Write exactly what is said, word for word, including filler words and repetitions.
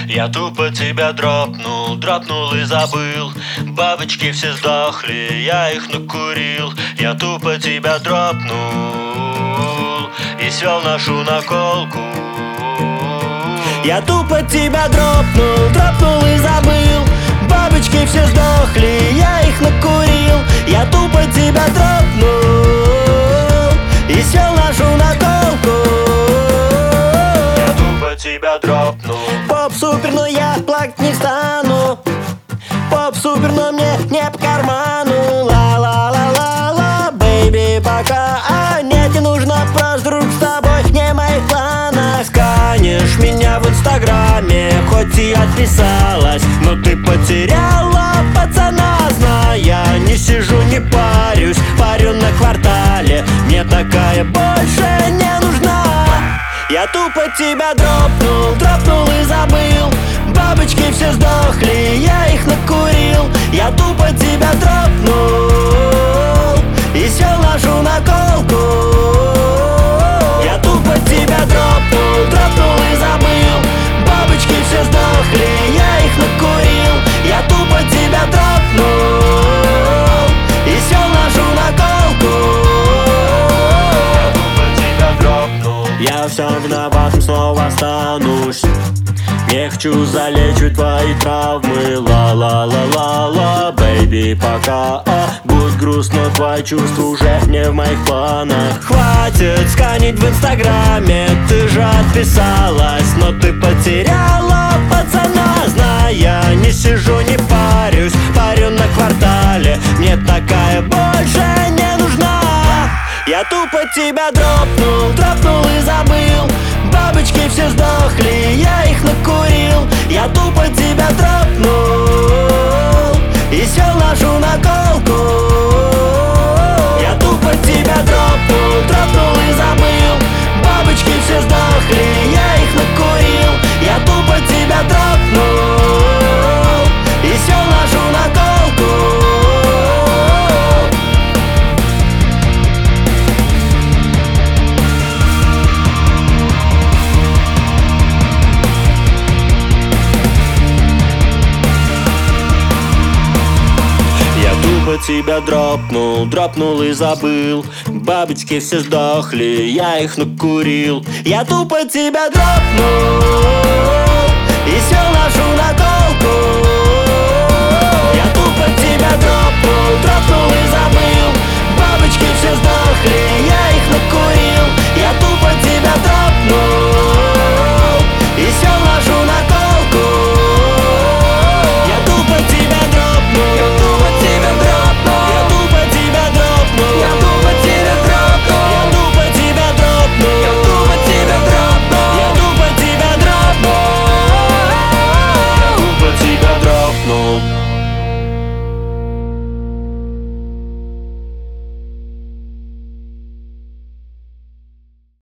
Я тупо тебя дропнул, дропнул и забыл. Бабочки все сдохли, я их накурил. Я тупо тебя дропнул и свел нашу наколку. Я тупо тебя дропнул, дропнул и забыл. Бабочки все сдохли, я их накурил. Я тупо тебя дропнул и сел нашу наколку. Я тупо тебя дропнул. Поп супер, но я плакать не стану. Поп супер, но мне не по карману. Ла-ла-ла-ла-ла, бэйби, пока. А нет, не нужно просто друг с тобой, не в моих планах. Сканешь меня в инстаграме, хоть и отписалась, но ты потеряла пацана, зная. Не сижу, не парюсь, парю на квартале. Мне такая больше не нужна. Я тупо тебя дропнул, дропнул и забыл. Бабочки все сдохли, я их накурил. Я тупо тебя дропнул и сел нашу наколку. Я тупо тебя дропнул, дропнул и забыл. Бабочки все сдохли, я их накурил. Я тупо тебя дропнул и сел нашу наколку. Я все виноват, снова останусь. Не хочу залечивать твои травмы. Ла-ла-ла-ла-ла, бэйби, пока. а, Будет грустно, твои чувства уже не в моих планах. Хватит сканить в инстаграме, ты же отписалась, но ты потеряла пацана, зная. Не сижу, не парюсь, парю на квартале. Мне такая больше не нужна. Я тупо тебя дропнул, дропнул и забыл. Бабочки все сдохли, я их накурил. Я тупо тебя дропнул и сел нашу наколку. Я тупо тебя дропнул, дропнул и забыл. Бабочки все сдохли, я их накурил. Я тупо тебя дропнул и сел нашу наколку. Тебя дропнул, дропнул и забыл. Бабочки все сдохли, я их накурил. Я тупо тебя дропнул и сел нашу наколку. Я тупо тебя дропнул, дропнул и забыл. Бабочки все сдохли, я их накурил.